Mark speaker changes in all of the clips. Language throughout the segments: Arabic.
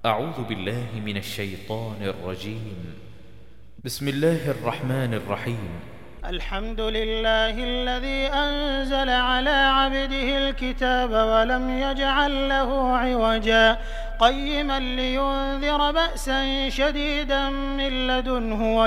Speaker 1: أعوذ بالله من الشيطان الرجيم. بسم الله الرحمن الرحيم.
Speaker 2: الحمد لله الذي أنزل على عبده الكتاب ولم يجعل له عوجا قيما لينذر بأسا شديدا من لدنه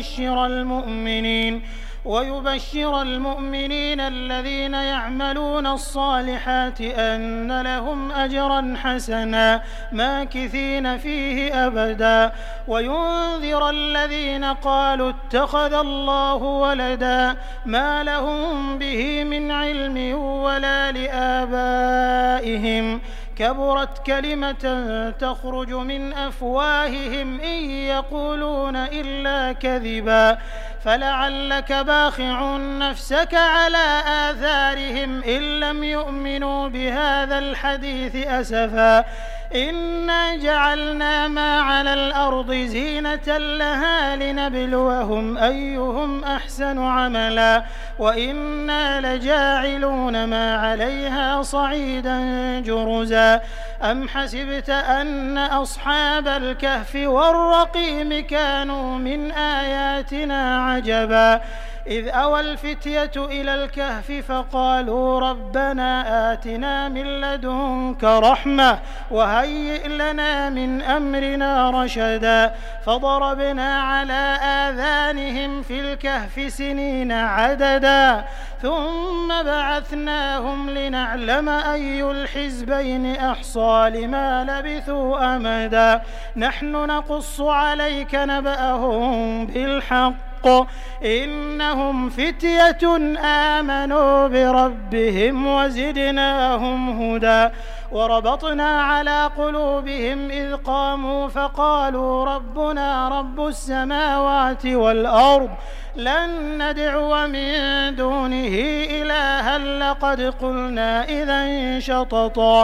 Speaker 2: ويبشر المؤمنين الذين يعملون الصالحات أن لهم أجرا حسنا ماكثين فيه أبدا وينذر الذين قالوا اتخذ الله ولدا ما لهم به من علم ولا لآبائهم كبرت كلمة تخرج من أفواههم إن يقولون إلا كذبا فلعلك باخع نفسك على آثارهم إن لم يؤمنوا بهذا الحديث أسفا إنا جعلنا ما على الأرض زينة لها لنبلوهم أيهم أحسن عملا وإنا لجاعلون ما عليها صعيدا جرزا أم حسبت أن أصحاب الكهف والرقيم كانوا من آياتنا عجبا إذ أوى الفتية إلى الكهف فقالوا ربنا آتنا من لدنك رحمة وهيئ لنا من أمرنا رشدا فضربنا على آذانهم في الكهف سنين عددا ثم بعثناهم لنعلم أي الحزبين أحصى لما لبثوا أمدا نحن نقص عليك نبأهم بالحق إنهم فتية آمنوا بربهم وزدناهم هدى وربطنا على قلوبهم إذ قاموا فقالوا ربنا رب السماوات والأرض لن ندعو من دونه إلها لقد قلنا إذا شططا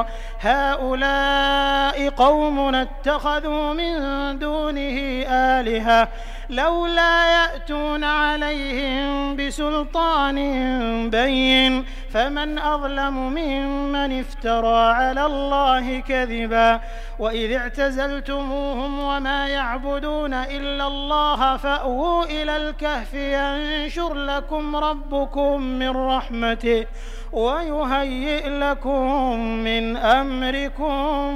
Speaker 2: هؤلاء قومنا اتخذوا من دونه آلهة لولا يأتون عليهم بسلطان بين فمن أظلم ممن افترى على الله كذبا وإذ اعتزلتموهم وما يعبدون إلا الله فأووا إلى الكهف ينشر لكم ربكم من رحمته ويهيئ لكم من أمركم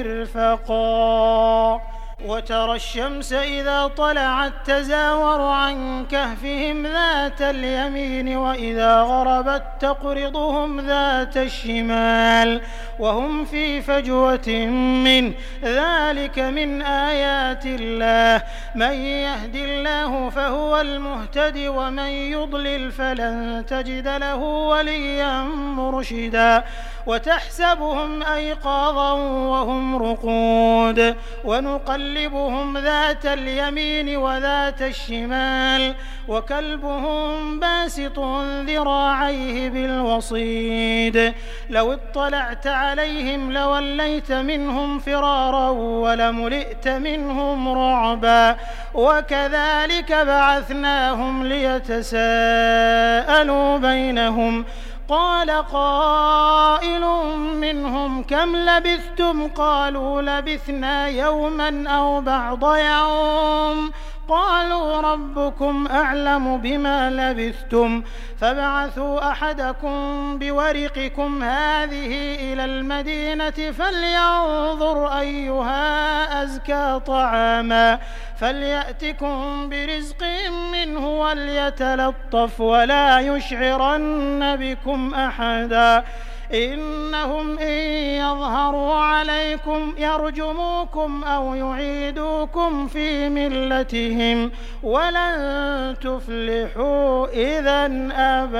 Speaker 2: مرفقا وترى الشمس إذا طلعت تزاور عن كهفهم ذات اليمين وإذا غربت تقرضهم ذات الشمال وهم في فجوة منه ذلك من آيات الله من يهد الله فهو المهتد ومن يضلل فلن تجد له وليا مرشدا وتحسبهم أيقاظا وهم رقود ونقلبهم ذات اليمين وذات الشمال وكلبهم باسط ذراعيه بالوصيد لو اطلعت عليهم لوليت منهم فرارا ولملئت منهم رعبا وكذلك بعثناهم ليتساءلوا بينهم قال قائل منهم كم لبثتم قالوا لبثنا يوما أو بعض يوم قالوا ربكم أعلم بما لبثتم فابعثوا أحدكم بورقكم هذه إلى المدينة فلينظر أيها أزكى طعاما فليأتكم برزق منه وليتلطف ولا يشعرن بكم أحدا إنهم إن يظهروا عليكم يرجموكم أو يعيدوكم في ملتهم ولن تفلحوا إذن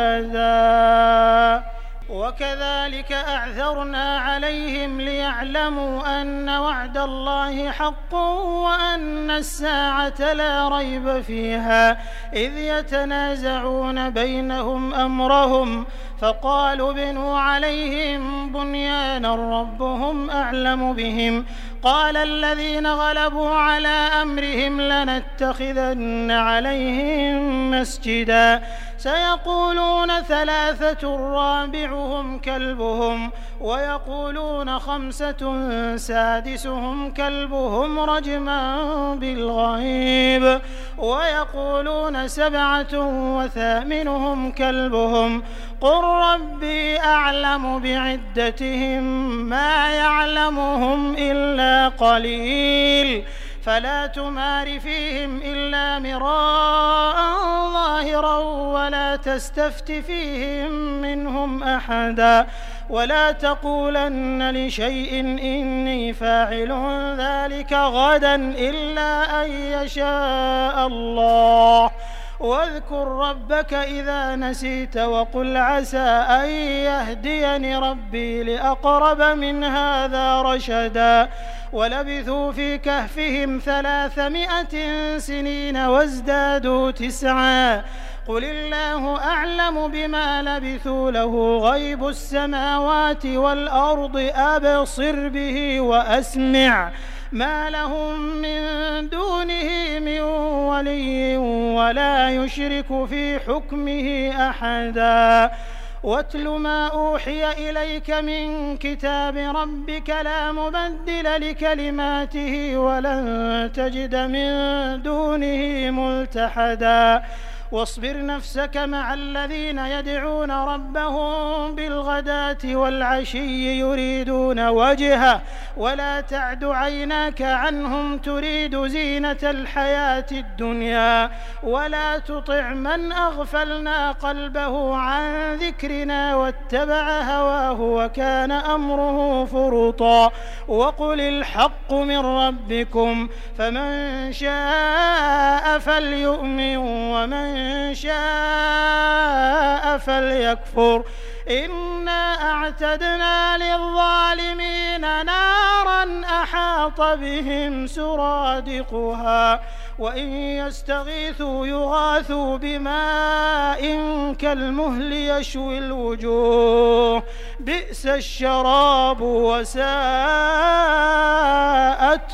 Speaker 2: أبدا وكذلك أعثرنا عليهم ليعلموا أن وعد الله حق وأن الساعة لا ريب فيها إذ يتنازعون بينهم أمرهم فقالوا ابنوا عليهم بنيانا ربهم أعلم بهم قال الذين غلبوا على أمرهم لنتخذن عليهم مسجدا سيقولون 3 رابعهم كلبهم ويقولون 5 سادسهم كلبهم رجما بالغيب ويقولون 7 وثامنهم كلبهم قل ربي أعلم بعدتهم ما يعلمهم إلا قليل فلا تمار فيهم إلا مراء ظاهرا ولا تستفت فيهم منهم أحدا ولا تقولن لشيء إني فاعل ذلك غدا إلا أن يشاء الله واذكر ربك إذا نسيت وقل عسى أن يهديني ربي لأقرب من هذا رشدا ولبثوا في كهفهم 300 سنين وازدادوا 9 قل الله أعلم بما لبثوا له غيب السماوات والأرض أبصر به وأسمع ما لهم من دونه من ولي ولا يشرك في حكمه أحدا واتل ما أوحي إليك من كتاب ربك لا مبدل لكلماته ولن تجد من دونه ملتحدا واصبر نفسك مع الذين يدعون ربهم بالغداة والعشي يريدون وجهه ولا تعد عيناك عنهم تريد زينة الحياة الدنيا ولا تطع من أغفلنا قلبه عن ذكرنا واتبع هواه وكان أمره فرطا وقل الحق من ربكم فمن شاء فليؤمن ومن شاء فليكفر إنا أعتدنا للظالمين نارا أحاط بهم سرادقها وإن يستغيثوا يغاثوا بماء كالمهل يشوي الوجوه بئس الشراب وساءت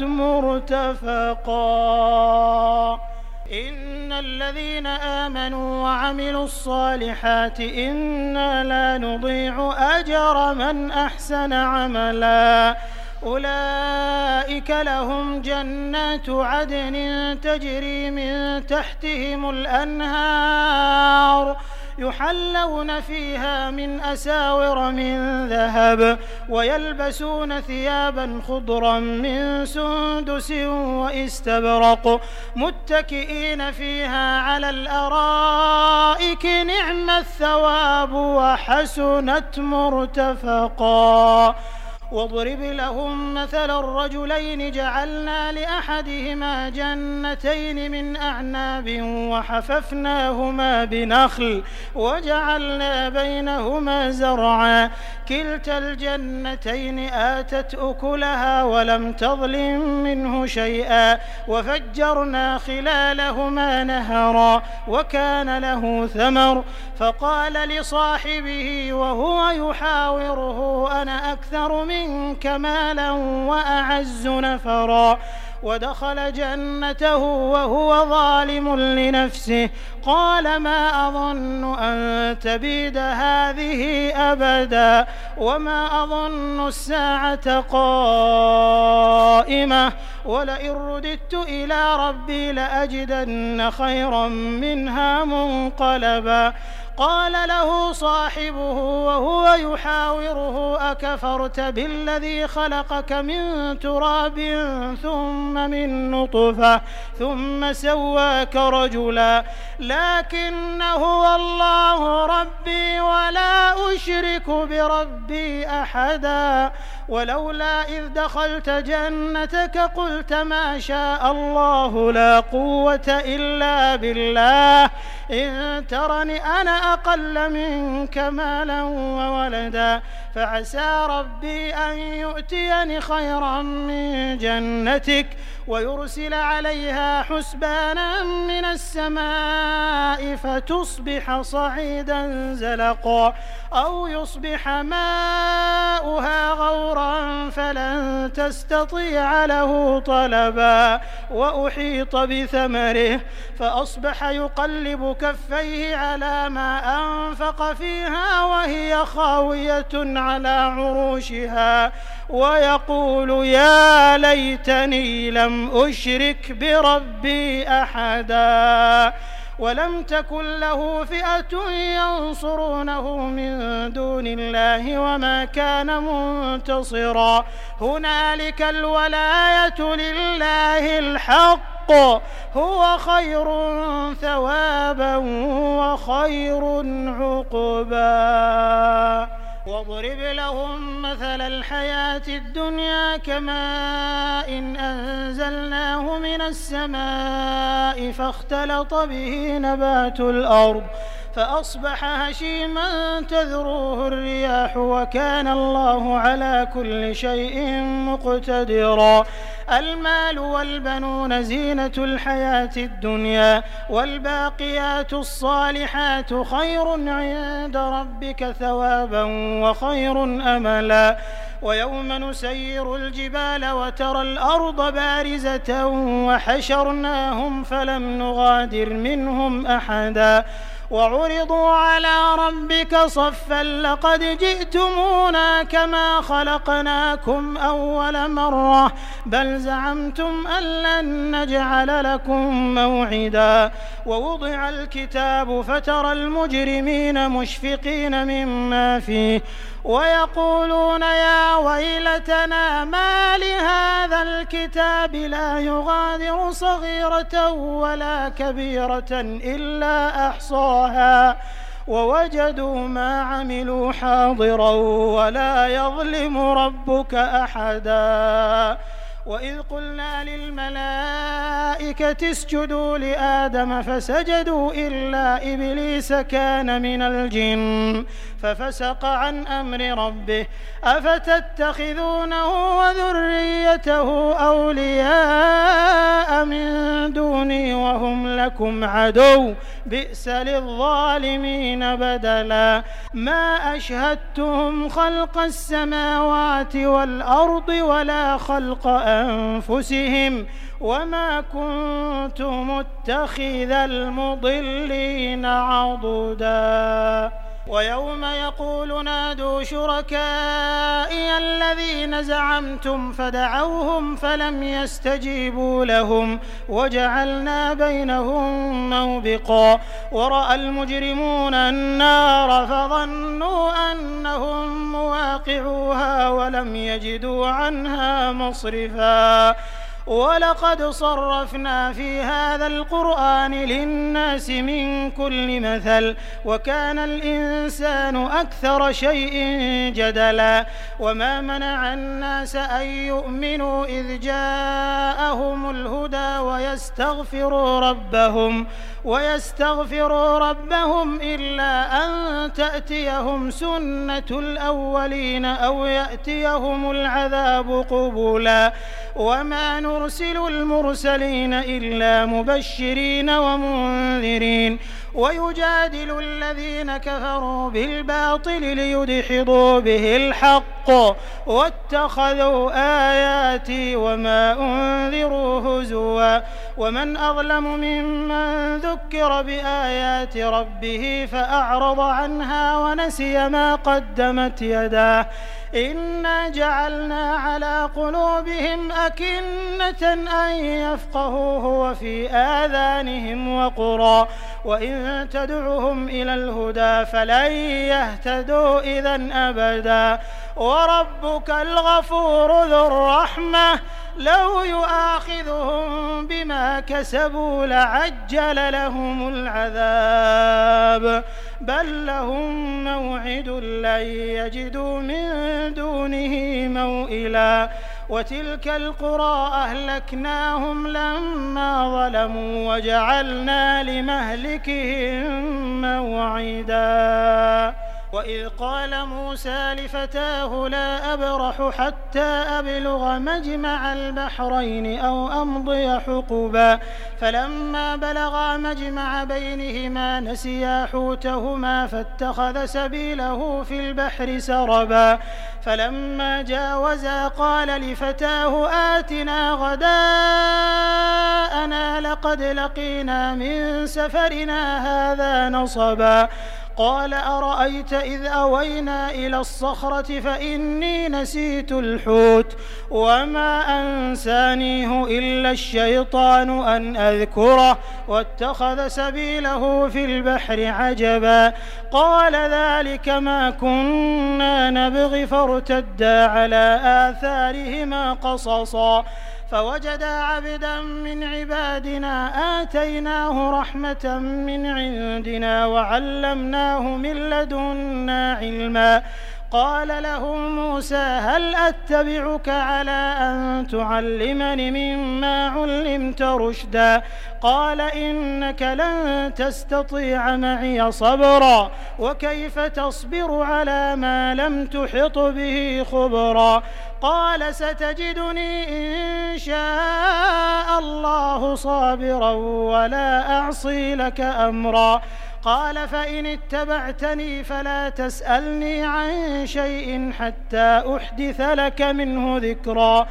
Speaker 2: مرتفقا إن الذين آمنوا وعملوا الصالحات إنا لا نضيع أجر من أحسن عملا أولئك لهم جنات عدن تجري من تحتهم الأنهار يحلون فيها من أساور من ذهب ويلبسون ثيابا خضرا من سندس واستبرق متكئين فيها على الأرائك نعم الثواب وحسنت مرتفقا واضرب لهم مثل الرجلين جعلنا لأحدهما جنتين من أعناب وحففناهما بنخل وجعلنا بينهما زرعا كلتا الجنتين آتت أكلها ولم تظلم منه شيئا وفجرنا خلالهما نهرا وكان له ثمر فقال لصاحبه وهو يحاوره أنا أكثر منك مالا وأعز نفرا ودخل جنته وهو ظالم لنفسه قال ما أظن أن تبيد هذه أبدا وما أظن الساعة قائمة ولئن رددت إلى ربي لأجدن خيرا منها منقلبا قال له صاحبه وهو يحاوره أكفرت بالذي خلقك من تراب ثم من نطفة ثم سواك رجلا لكن هو الله ربي ولا أشرك بربي أحدا ولولا إذ دخلت جنتك قلت ما شاء الله لا قوة إلا بالله إن ترني أنا أقل منك مالا وولدا فعسى ربي أن يؤتيني خيرا من جنتك ويرسل عليها حسبانا من السماء فتصبح صعيدا زلقا أو يصبح ماؤها غورا فلن تستطيع له طلبا وأحيط بثمره فأصبح يقلب كفيه على ما أنفق فيها وهي خاوية على عروشها ويقول يا ليتني لم أشرك بربي أحدا ولم تكن له فئة ينصرونه من دون الله وما كان منتصرا هنالك الولاية لله الحق هو خير ثوابا وخير عقبا واضرب لهم مثل الحياة الدنيا كماء إن أنزلناه من السماء فاختلط به نبات الأرض فأصبح هشيما تذروه الرياح وكان الله على كل شيء مقتدرا المال والبنون زينة الحياة الدنيا والباقيات الصالحات خير عند ربك ثوابا وخير أملا ويوم نسير الجبال وترى الأرض بارزة وحشرناهم فلم نغادر منهم أحدا وعرضوا على ربك صفا لقد جئتمونا كما خلقناكم أول مرة بل زعمتم أن لن نجعل لكم موعدا ووضع الكتاب فترى المجرمين مشفقين مما فيه ويقولون يا ويلتنا ما لهذا الكتاب لا يغادر صغيرة ولا كبيرة إلا أحصاها ووجدوا ما عملوا حاضرا ولا يظلم ربك أحدا وإذ قلنا للملائكة اسجدوا لآدم فسجدوا إلا إبليس كان من الجن ففسق عن أمر ربه أفتتخذونه وذريته أولياء من دوني وهم لكم عدو بئس للظالمين بدلا ما أشهدتهم خلق السماوات والأرض ولا خلق أنفسهم وما كنت متخذ المضلين عضدا ويوم يقول نادوا شركائي الذين زعمتم فدعوهم فلم يستجيبوا لهم وجعلنا بينهم موبقا ورأى المجرمون النار فظنوا أنهم مواقعوها ولم يجدوا عنها مصرفا ولقد صرفنا في هذا القرآن للناس من كل مثل وكان الإنسان أكثر شيء جدلا وما منع الناس أن يؤمنوا إذ جاءهم الهدى ويستغفروا ربهم إلا أن تأتيهم سنة الأولين أو يأتيهم العذاب قبلا وما نرسل المرسلين إلا مبشرين ومنذرين ويجادل الذين كفروا بالباطل ليدحضوا به الحق واتخذوا آياتي وما أنذروا هزوا ومن أظلم ممن ذكر بآيات ربه فأعرض عنها ونسي ما قدمت يداه إنا جعلنا على قلوبهم أكنة أن يفقهوه وفي آذانهم وقرا وإن تدعهم إلى الهدى فلن يهتدوا إذن أبدا وربك الغفور ذو الرحمة لو يؤاخذهم بما كسبوا لعجل لهم العذاب بل لهم موعد لن يجدوا من دونه موئلا وتلك القرى أهلكناهم لما ظلموا وجعلنا لمهلكهم موعدا وإذ قال موسى لفتاه لا أبرح حتى أبلغ مجمع البحرين أو أمضي حقبا فلما بلغا مجمع بينهما نسيا حوتهما فاتخذ سبيله في البحر سربا فلما جاوزا قال لفتاه آتنا غداءنا لقد لقينا من سفرنا هذا نصبا قال أرأيت إذ أوينا إلى الصخرة فإني نسيت الحوت وما أنسانيه إلا الشيطان أن أذكره واتخذ سبيله في البحر عجبا قال ذلك ما كنا نبغي فارتدا على آثارهما قصصا فوجدا عبدا من عبادنا آتيناه رحمة من عندنا وعلمناه من لدنا علما قال له موسى هل أتبعك على أن تعلمني مما علمت رشدا قال إنك لن تستطيع معي صبرا وكيف تصبر على ما لم تحط به خبرا قال ستجدني إن شاء الله صابرا ولا أعصي لك أمرا قال فإن اتبعتني فلا تسألني عن شيء حتى أحدث لك منه ذكرا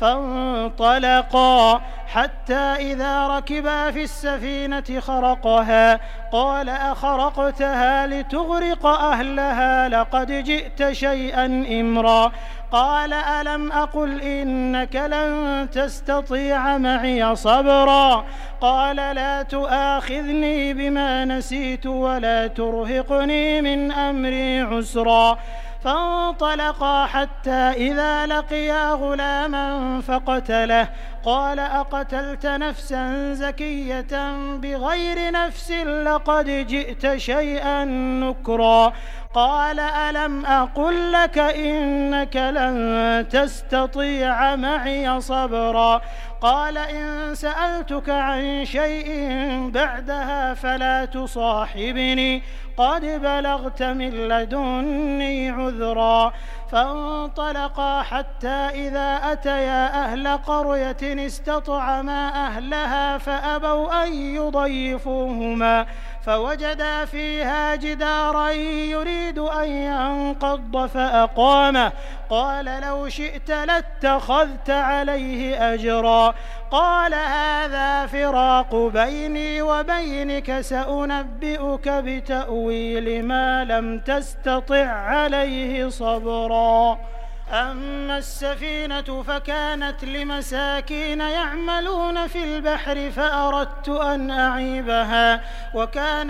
Speaker 2: فانطلقا حتى إذا ركبا في السفينة خرقها قال أخرقتها لتغرق أهلها لقد جئت شيئا إمرا قال ألم أقل إنك لن تستطيع معي صبرا قال لا تؤاخذني بما نسيت ولا ترهقني من أمري عسرا فانطلقا حتى إذا لقيا غلاما فقتله قال أقتلت نفسا زكية بغير نفس لقد جئت شيئا نكرا قال ألم أقل لك إنك لن تستطيع معي صبرا قال إن سألتك عن شيء بعدها فلا تصاحبني قد بلغت من لدني عذرا فانطلقا حتى إذا أتيا أهل قرية استطعما أهلها فأبوا أن يضيفوهما فوجدا فيها جدارا يريد أن ينقض فأقامه قال لو شئت لاتخذت عليه أجرا قال هذا فراق بيني وبينك سأنبئك بتأويل ما لم تستطع عليه صبرا أما السفينة فكانت لمساكين يعملون في البحر فأردت أن أعيبها وكان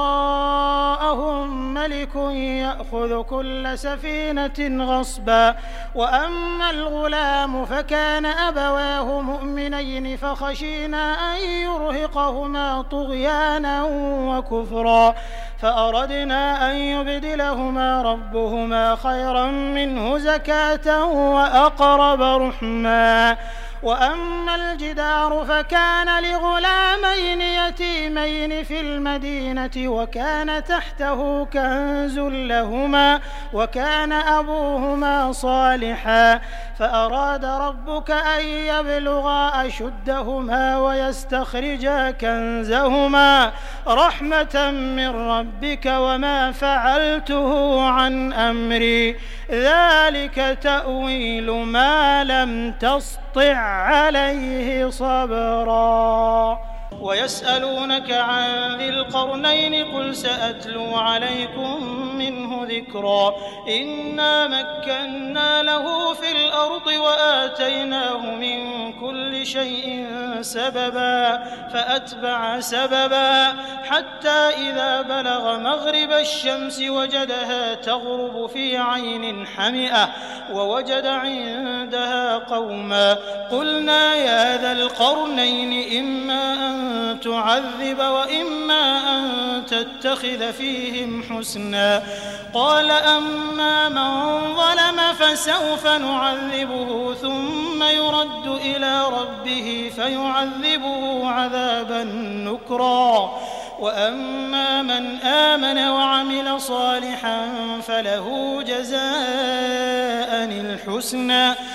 Speaker 2: وراءهم ملك يأخذ كل سفينة غصبا وأما الغلام فكان أبواه مؤمنين فخشينا أن يرهقهما طغيانا وكفرا فأردنا أن يبدلهما ربهما خيرا منه زكاة وأقرب رحما وأما الجدار فكان لغلامين يتيمين في المدينة وكان تحته كنز لهما وكان أبوهما صالحا فأراد ربك أن يبلغا أشدهما ويستخرجا كنزهما رحمة من ربك وما فعلته عن أمري ذلك تأويل ما لم تسطع عليه صبرا ويسألونك عن ذي القرنين قل سأتلو عليكم منه ذكرا إنا مكنا له في الأرض وآتيناه من كل شيء سببا فأتبع سببا حتى إذا بلغ مغرب الشمس وجدها تغرب في عين حمئة ووجد عندها قوما قلنا يا ذا القرنين إما أن تعذب وإما أن تتخذ فيهم حسنا قال أما من ظلم فسوف نعذبه ثم يرد إلى ربه فيعذبه عذابا نكرا وأما من آمن وعمل صالحا فله جزاء الحسنى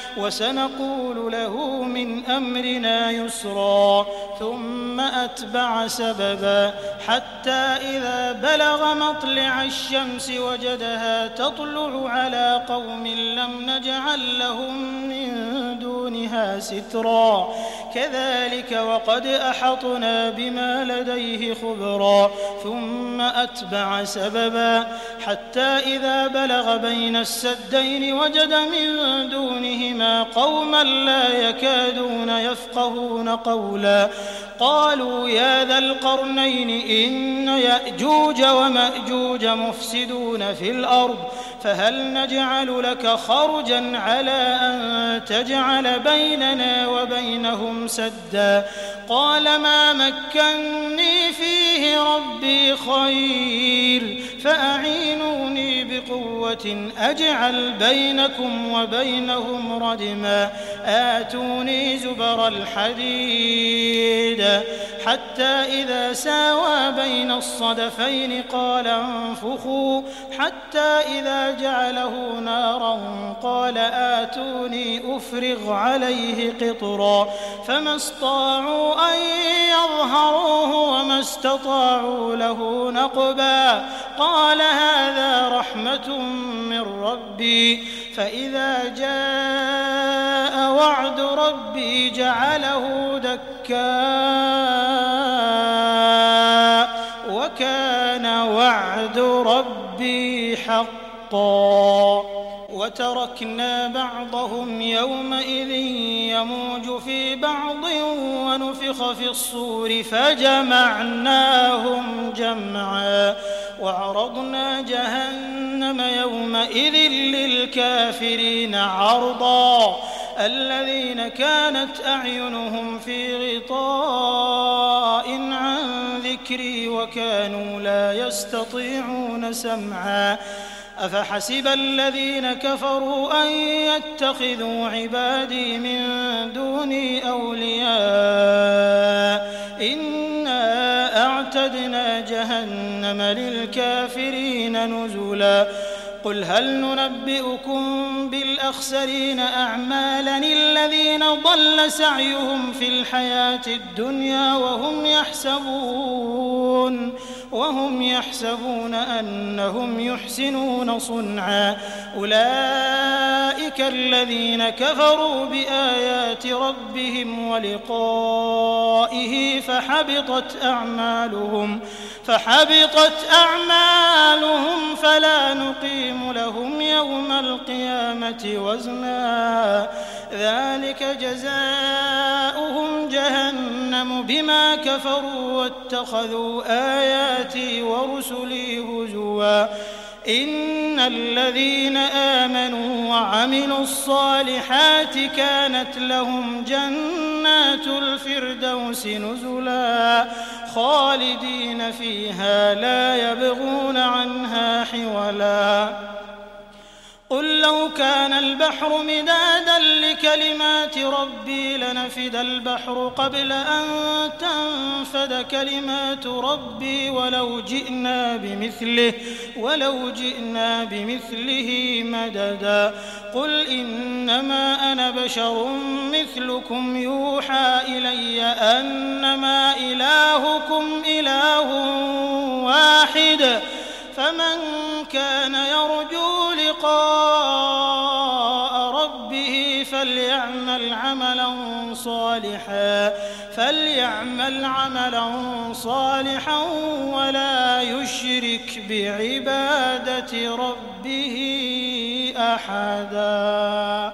Speaker 2: وسنقول له من أمرنا يسرا ثم أتبع سببا حتى إذا بلغ مطلع الشمس وجدها تطلع على قوم لم نجعل لهم من دونها سترا كذلك وقد أحطنا بما لديه خبرا ثم أتبع سببا حتى إذا بلغ بين السدين وجد من دونهما قوما لا يكادون يفقهون قولا قالوا يا ذا القرنين إن يأجوج ومأجوج مفسدون في الأرض فهل نجعل لك خرجا على أن تجعل بيننا وبينهم سدا قال ما مكني فيه ربي خير فأعينوني بقوة أجعل بينكم وبينهم ردما آتوني زبر الحديد حتى إذا ساوى بين الصدفين قال انفخوا حتى إذا جعله نارا قال آتوني أفرغ عليه قطرا فما استطاعوا أن يظهروه وما استطاعوا له نقبا قال هذا رحمة من ربي فإذا جاء وعد ربي جعله دكاء وكان وعد ربي حقا وتركنا بعضهم يومئذ يموج في بعض ونفخ في الصور فجمعناهم جمعا وعرضنا جهنم يومئذ للكافرين عرضا الذين كانت أعينهم في غطاء عن ذكري وكانوا لا يستطيعون سمعا أفحسب الذين كفروا أن يتخذوا عبادي من دوني أولياء إنا أعتدنا جهنم للكافرين نزلا قل هل ننبئكم بالأخسرين أعمالا الذين ضل سعيهم في الحياة الدنيا وهم يحسبون أنهم يحسنون صنعا أولئك الذين كفروا بآيات ربهم ولقائه فحبطت أعمالهم فلا نقيم لهم يوم القيامة وزنا ذلك جزاؤهم جهنم بما كفروا واتخذوا آياتي ورسلي هزوا إن الذين آمنوا وعملوا الصالحات كانت لهم جنات الفردوس نزلا خالدين فيها لا يبغون عنها حولا قل لو كان البحر مدادا لكلمات ربي لنفد البحر قبل أن تنفد كلمات ربي ولو جئنا بمثله مددا قل إنما أنا بشر مثلكم يوحى إلي أنما إلهكم إله واحد فمن كان يرجو لقاء ربه فليعمل عملا صالحا ولا يشرك بعبادة ربه أحدا.